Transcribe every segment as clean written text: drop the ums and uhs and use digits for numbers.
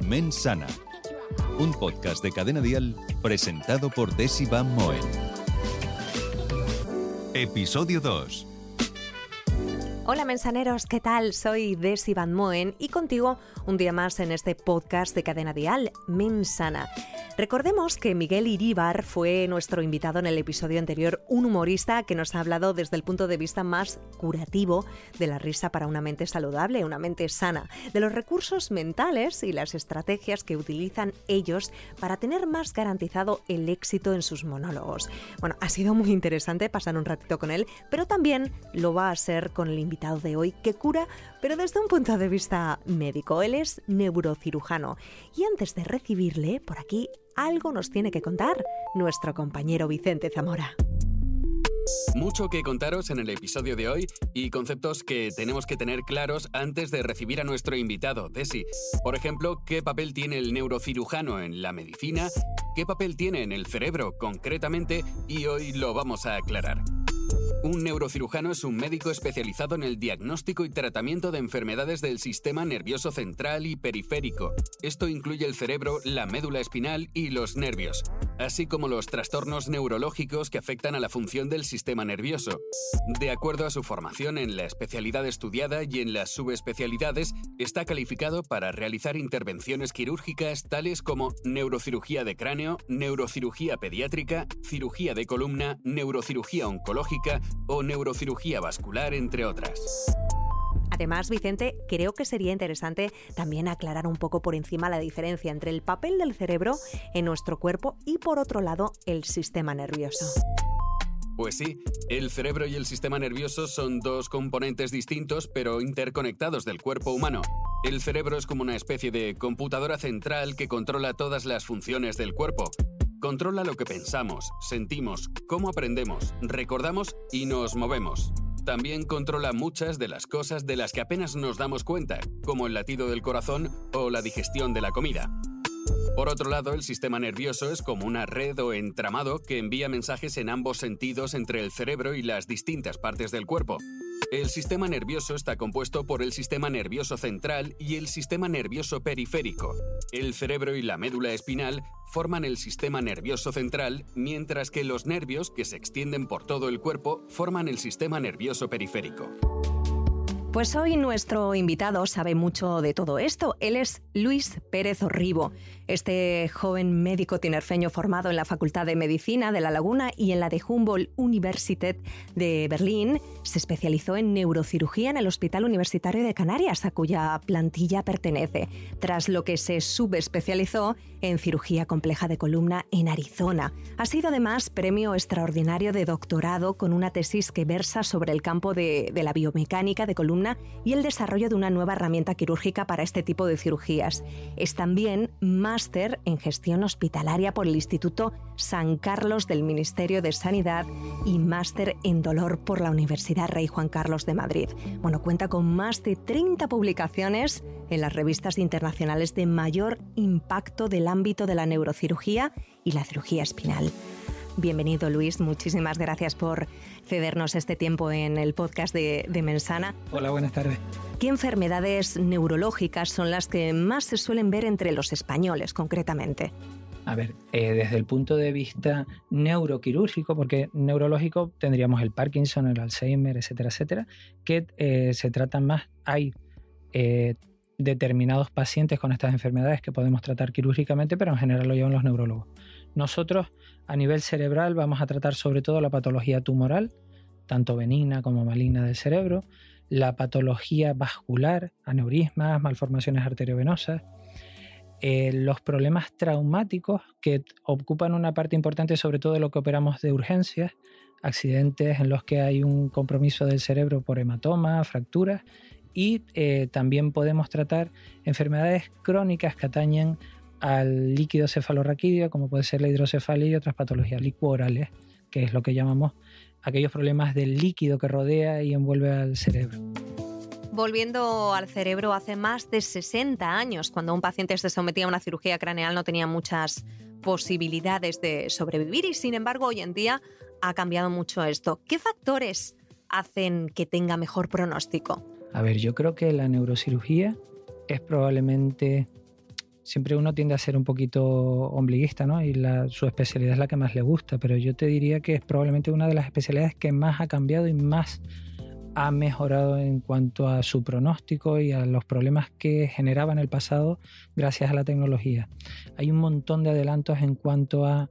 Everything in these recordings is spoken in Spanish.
Mens Sana, un podcast de Cadena Dial presentado por Desi Van Moen. Episodio 2. Hola mensaneros, ¿qué tal? Soy Desi Van Moen y contigo un día más en este podcast de Cadena Dial, Mens Sana. Recordemos que Miguel Iríbar fue nuestro invitado en el episodio anterior, un humorista que nos ha hablado desde el punto de vista más curativo de la risa para una mente saludable, una mente sana, de los recursos mentales y las estrategias que utilizan ellos para tener más garantizado el éxito en sus monólogos. Bueno, ha sido muy interesante pasar un ratito con él, pero también lo va a ser con el invitado de hoy que cura, pero desde un punto de vista médico. Él es neurocirujano y antes de recibirle por aquí, algo nos tiene que contar nuestro compañero Vicente Zamora. Mucho que contaros en el episodio de hoy y conceptos que tenemos que tener claros antes de recibir a nuestro invitado, Desi. Por ejemplo, ¿qué papel tiene el neurocirujano en la medicina? ¿Qué papel tiene en el cerebro concretamente? Y hoy lo vamos a aclarar. Un neurocirujano es un médico especializado en el diagnóstico y tratamiento de enfermedades del sistema nervioso central y periférico. Esto incluye el cerebro, la médula espinal y los nervios, así como los trastornos neurológicos que afectan a la función del sistema nervioso. De acuerdo a su formación en la especialidad estudiada y en las subespecialidades, está calificado para realizar intervenciones quirúrgicas tales como neurocirugía de cráneo, neurocirugía pediátrica, cirugía de columna, neurocirugía oncológica o neurocirugía vascular, entre otras. Además, Vicente, creo que sería interesante también aclarar un poco por encima la diferencia entre el papel del cerebro en nuestro cuerpo y, por otro lado, el sistema nervioso. Pues sí, el cerebro y el sistema nervioso son dos componentes distintos pero interconectados del cuerpo humano. El cerebro es como una especie de computadora central que controla todas las funciones del cuerpo. Controla lo que pensamos, sentimos, cómo aprendemos, recordamos y nos movemos. También controla muchas de las cosas de las que apenas nos damos cuenta, como el latido del corazón o la digestión de la comida. Por otro lado, el sistema nervioso es como una red o entramado que envía mensajes en ambos sentidos entre el cerebro y las distintas partes del cuerpo. El sistema nervioso está compuesto por el sistema nervioso central y el sistema nervioso periférico. El cerebro y la médula espinal forman el sistema nervioso central, mientras que los nervios, que se extienden por todo el cuerpo, forman el sistema nervioso periférico. Pues hoy nuestro invitado sabe mucho de todo esto. Él es Luis Pérez Orribo. Este joven médico tinerfeño formado en la Facultad de Medicina de La Laguna y en la de Humboldt Universität de Berlín, se especializó en neurocirugía en el Hospital Universitario de Canarias, a cuya plantilla pertenece, tras lo que se subespecializó en cirugía compleja de columna en Arizona. Ha sido además premio extraordinario de doctorado con una tesis que versa sobre el campo de la biomecánica de columna y el desarrollo de una nueva herramienta quirúrgica para este tipo de cirugías. Es también máster en gestión hospitalaria por el Instituto San Carlos del Ministerio de Sanidad y máster en dolor por la Universidad Rey Juan Carlos de Madrid. Bueno, cuenta con más de 30 publicaciones en las revistas internacionales de mayor impacto del ámbito de la neurocirugía y la cirugía espinal. Bienvenido, Luis. Muchísimas gracias por cedernos este tiempo en el podcast de Mens Sana. Hola, buenas tardes. ¿Qué enfermedades neurológicas son las que más se suelen ver entre los españoles, concretamente? A ver, desde el punto de vista neuroquirúrgico, porque neurológico tendríamos el Parkinson, el Alzheimer, etcétera, etcétera, que se tratan más. Hay determinados pacientes con estas enfermedades que podemos tratar quirúrgicamente, pero en general lo llevan los neurólogos. Nosotros, a nivel cerebral, vamos a tratar sobre todo la patología tumoral, tanto benigna como maligna del cerebro, la patología vascular, aneurismas, malformaciones arteriovenosas, los problemas traumáticos que ocupan una parte importante sobre todo de lo que operamos de urgencias, accidentes en los que hay un compromiso del cerebro por hematoma, fracturas, y también podemos tratar enfermedades crónicas que atañen al líquido cefalorraquídeo, como puede ser la hidrocefalia y otras patologías licuorales, que es lo que llamamos aquellos problemas del líquido que rodea y envuelve al cerebro. Volviendo al cerebro, hace más de 60 años, cuando un paciente se sometía a una cirugía craneal, no tenía muchas posibilidades de sobrevivir y, sin embargo, hoy en día ha cambiado mucho esto. ¿Qué factores hacen que tenga mejor pronóstico? A ver, yo creo que la neurocirugía es probablemente siempre uno tiende a ser un poquito ombliguista, ¿no? Y su especialidad es la que más le gusta, pero yo te diría que es probablemente una de las especialidades que más ha cambiado y más ha mejorado en cuanto a su pronóstico y a los problemas que generaba en el pasado gracias a la tecnología. Hay un montón de adelantos en cuanto a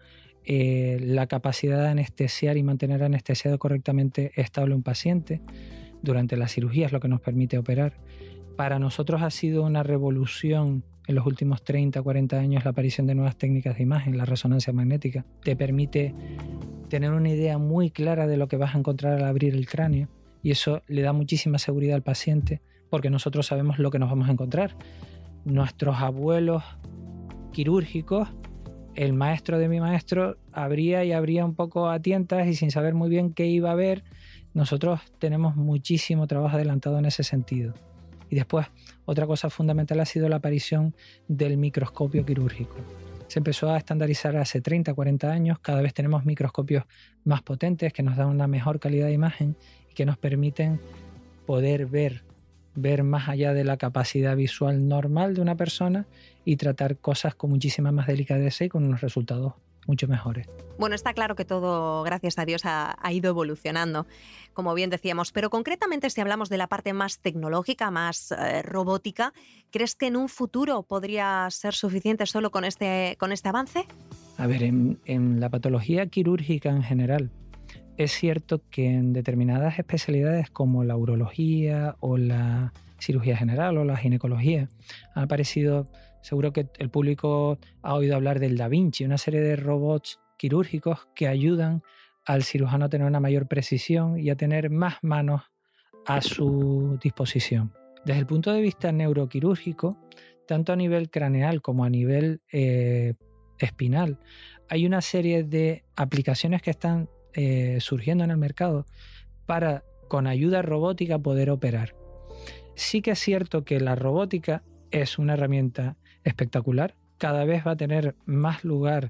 la capacidad de anestesiar y mantener anestesiado correctamente estable un paciente durante la cirugía, es lo que nos permite operar. Para nosotros ha sido una revolución en los últimos 30, 40 años la aparición de nuevas técnicas de imagen. La resonancia magnética te permite tener una idea muy clara de lo que vas a encontrar al abrir el cráneo, y eso le da muchísima seguridad al paciente porque nosotros sabemos lo que nos vamos a encontrar. Nuestros abuelos quirúrgicos, el maestro de mi maestro, abría un poco a tientas y sin saber muy bien qué iba a ver. Nosotros tenemos muchísimo trabajo adelantado en ese sentido. Y después, otra cosa fundamental ha sido la aparición del microscopio quirúrgico. Se empezó a estandarizar hace 30, 40 años. Cada vez tenemos microscopios más potentes que nos dan una mejor calidad de imagen y que nos permiten poder ver más allá de la capacidad visual normal de una persona y tratar cosas con muchísima más delicadeza y con unos resultados mucho mejores. Bueno, está claro que todo, gracias a Dios, ha ido evolucionando, como bien decíamos, pero concretamente si hablamos de la parte más tecnológica, más robótica, ¿crees que en un futuro podría ser suficiente solo con este avance? A ver, en la patología quirúrgica en general, es cierto que en determinadas especialidades como la urología o la cirugía general o la ginecología han aparecido, seguro que el público ha oído hablar del Da Vinci, una serie de robots quirúrgicos que ayudan al cirujano a tener una mayor precisión y a tener más manos a su disposición. Desde el punto de vista neuroquirúrgico, tanto a nivel craneal como a nivel espinal, hay una serie de aplicaciones que están surgiendo en el mercado para, con ayuda robótica, poder operar. Sí que es cierto que la robótica es una herramienta espectacular, cada vez va a tener más lugar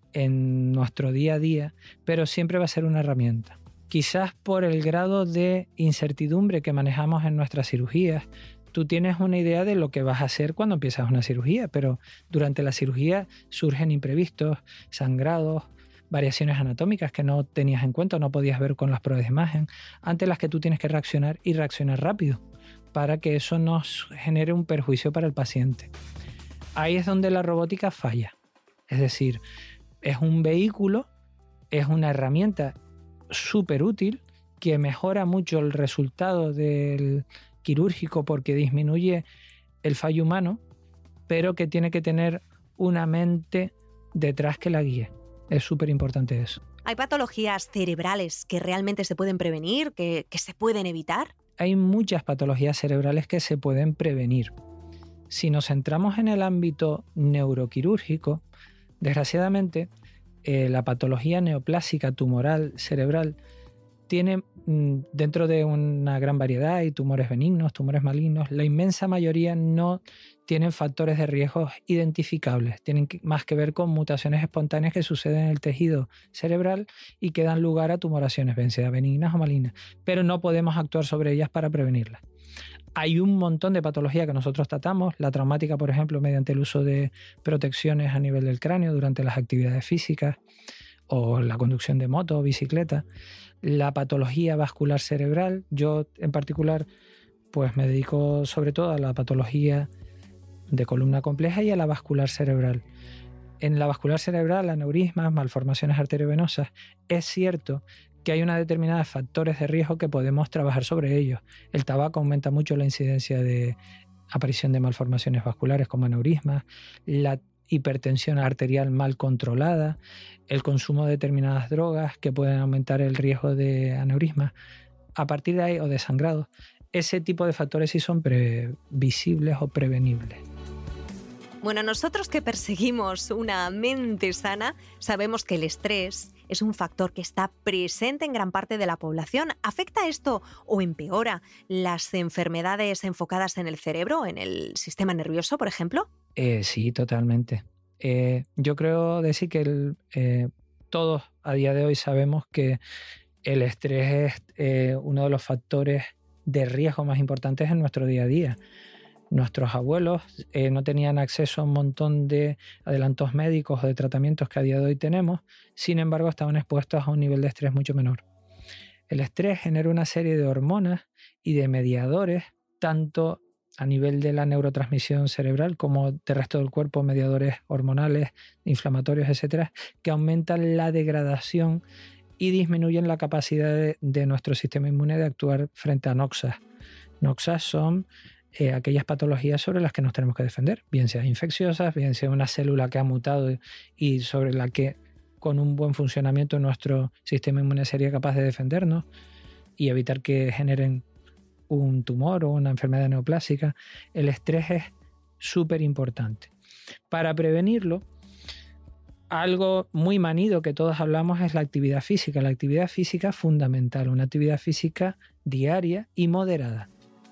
en nuestro día a día, pero siempre va a ser una herramienta. Quizás por el grado de incertidumbre que manejamos en nuestras cirugías, tú tienes una idea de lo que vas a hacer cuando empiezas una cirugía, pero durante la cirugía surgen imprevistos, sangrados, variaciones anatómicas que no tenías en cuenta o no podías ver con las pruebas de imagen, ante las que tú tienes que reaccionar y reaccionar rápido para que eso no genere un perjuicio para el paciente. Ahí es donde la robótica falla. Es decir, es un vehículo, es una herramienta súper útil que mejora mucho el resultado del quirúrgico porque disminuye el fallo humano, pero que tiene que tener una mente detrás que la guíe. Es súper importante eso. ¿Hay patologías cerebrales que realmente se pueden prevenir, que se pueden evitar? Hay muchas patologías cerebrales que se pueden prevenir. Si nos centramos en el ámbito neuroquirúrgico, desgraciadamente, la patología neoplásica tumoral cerebral tiene dentro de una gran variedad, hay tumores benignos, tumores malignos, la inmensa mayoría no tienen factores de riesgo identificables, tienen más que ver con mutaciones espontáneas que suceden en el tejido cerebral y que dan lugar a tumoraciones, bien sea benignas o malignas, pero no podemos actuar sobre ellas para prevenirlas. Hay un montón de patologías que nosotros tratamos, la traumática, por ejemplo, mediante el uso de protecciones a nivel del cráneo durante las actividades físicas o la conducción de moto o bicicleta, la patología vascular cerebral. Yo en particular pues me dedico sobre todo a la patología de columna compleja y a la vascular cerebral. En la vascular cerebral, aneurismas, malformaciones arteriovenosas, es cierto que hay una determinada de factores de riesgo que podemos trabajar sobre ellos. El tabaco aumenta mucho la incidencia de aparición de malformaciones vasculares como aneurismas, la hipertensión arterial mal controlada, el consumo de determinadas drogas que pueden aumentar el riesgo de aneurismas. A partir de ahí, o de sangrados, ese tipo de factores sí son previsibles o prevenibles. Bueno, nosotros que perseguimos una mente sana, sabemos que el estrés es un factor que está presente en gran parte de la población. ¿Afecta esto o empeora las enfermedades enfocadas en el cerebro, en el sistema nervioso, por ejemplo? Sí, totalmente. Yo creo decir que todos a día de hoy sabemos que el estrés es uno de los factores de riesgo más importantes en nuestro día a día. Nuestros abuelos no tenían acceso a un montón de adelantos médicos o de tratamientos que a día de hoy tenemos, sin embargo estaban expuestos a un nivel de estrés mucho menor. El estrés genera una serie de hormonas y de mediadores, tanto a nivel de la neurotransmisión cerebral como del resto del cuerpo, mediadores hormonales, inflamatorios, etcétera, que aumentan la degradación y disminuyen la capacidad de nuestro sistema inmune de actuar frente a noxas. Noxas son aquellas patologías sobre las que nos tenemos que defender, bien sean infecciosas, bien sea una célula que ha mutado y sobre la que con un buen funcionamiento nuestro sistema inmune sería capaz de defendernos y evitar que generen un tumor o una enfermedad neoplásica. El estrés es súper importante. Para prevenirlo, algo muy manido que todos hablamos es la actividad física. La actividad física es fundamental, una actividad física diaria y moderada.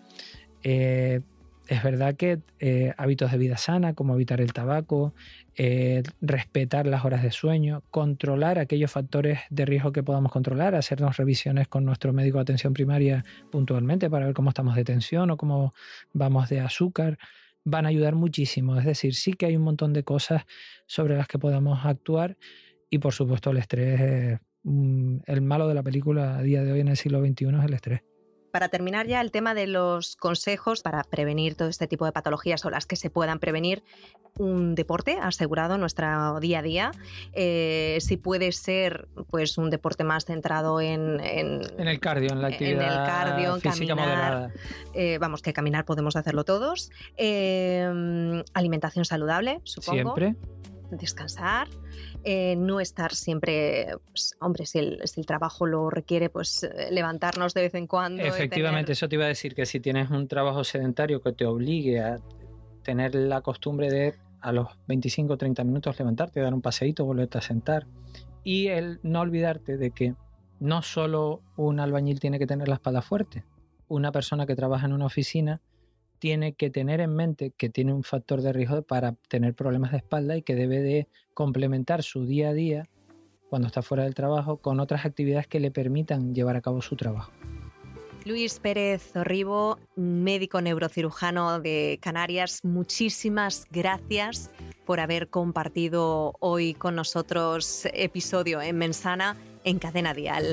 Es verdad que hábitos de vida sana, como evitar el tabaco, respetar las horas de sueño, controlar aquellos factores de riesgo que podamos controlar, hacernos revisiones con nuestro médico de atención primaria puntualmente para ver cómo estamos de tensión o cómo vamos de azúcar, van a ayudar muchísimo. Es decir, sí que hay un montón de cosas sobre las que podamos actuar y por supuesto el estrés, el malo de la película a día de hoy en el siglo XXI es el estrés. Para terminar ya el tema de los consejos para prevenir todo este tipo de patologías o las que se puedan prevenir, un deporte asegurado en nuestro día a día. Si puede ser pues un deporte más centrado en el cardio, en la actividad en el cardio, física caminar, moderada. Vamos, que caminar podemos hacerlo todos. Alimentación saludable, supongo. Siempre. Descansar. No estar siempre, pues, hombre, si el trabajo lo requiere, pues levantarnos de vez en cuando. Efectivamente, eso te iba a decir, que si tienes un trabajo sedentario que te obligue a tener la costumbre de a los 25 o 30 minutos levantarte, dar un paseíto, volverte a sentar, y el no olvidarte de que no solo un albañil tiene que tener la espalda fuerte, una persona que trabaja en una oficina tiene que tener en mente que tiene un factor de riesgo para tener problemas de espalda y que debe de complementar su día a día cuando está fuera del trabajo con otras actividades que le permitan llevar a cabo su trabajo. Luis Pérez Orribo, médico neurocirujano de Canarias, muchísimas gracias por haber compartido hoy con nosotros episodio en Mensana en Cadena Dial.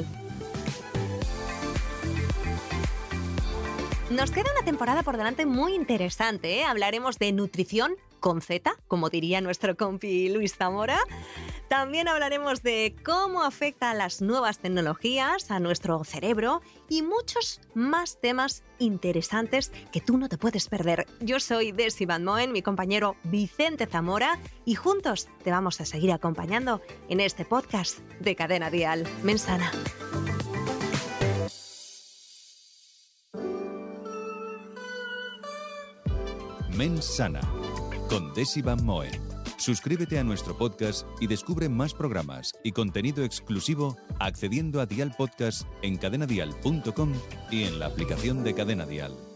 Nos queda una temporada por delante muy interesante, ¿eh? Hablaremos de nutrición con Z, como diría nuestro compi Luis Zamora. También hablaremos de cómo afectan las nuevas tecnologías a nuestro cerebro y muchos más temas interesantes que tú no te puedes perder. Yo soy Desi Van Moen, mi compañero Vicente Zamora, y juntos te vamos a seguir acompañando en este podcast de Cadena Dial, Mensana. Mensana, con Desi Van Moen. Suscríbete a nuestro podcast y descubre más programas y contenido exclusivo accediendo a Dial Podcast en cadenadial.com y en la aplicación de Cadena Dial.